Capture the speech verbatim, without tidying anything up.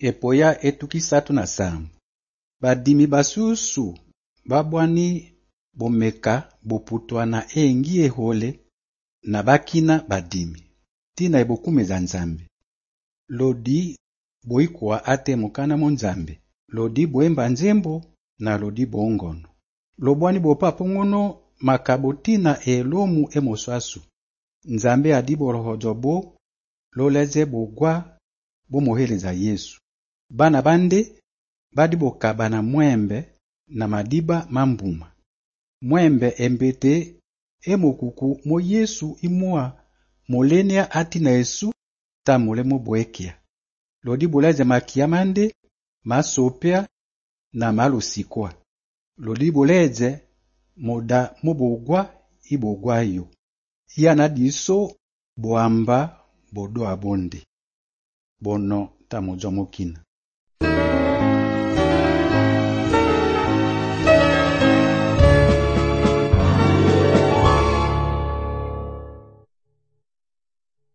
epoya etukisatu na sambu. Badimi basusu babwani bomeka boputwana engi ehole na bakina badimi. Tina ebokumeza nzambe. Lodi boikuwa ate mukana monzambe. Lodi boemba nzembo na lodi bongono. Lobwani bopapo ngono makabotina elomu emoswasu. Nzambe adibo rohojobo loleze bogwa bomoheleza Yesu. Bana bande badibo kabana mwembe na madiba mambuma. Mwembe embete emokuku mo Yesu imua molenia ati na Yesu ta molemo boekia. Lodi boleze makiamande masopea na malusikwa. Lodi boleze moda mobogwa ibogwayo. Yana diso boamba bodo abonde. Bono tamojomokina.